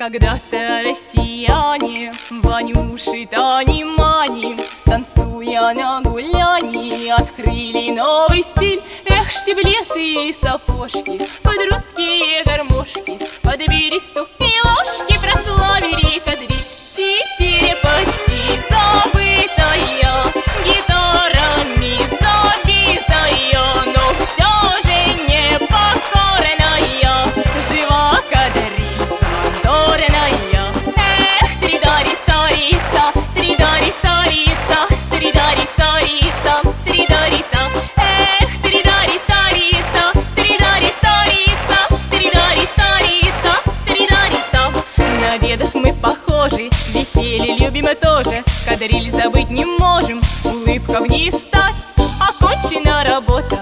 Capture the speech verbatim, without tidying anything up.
Когда-то россияне, Ванюши, Тани, Мани, танцуя на гуляне, открыли новый стиль. Эх, штиблеты и сапожки под русские гармошки, под бересту и ложки прославили кадриль. Теперь почти забытая, гитарами забитая, но все же непокорная, жива кадриль задорная. Эх, тридари-тарита, тридари-тарита, тридари-тарита, тридарита. Эх, тридари-тарита, тридари-тарита, тридари-тарита, тридарита. На дедов мы похожи, веселье любим мы тоже, кадриль забыть не можем, улыбка в ней стать, окончена работа.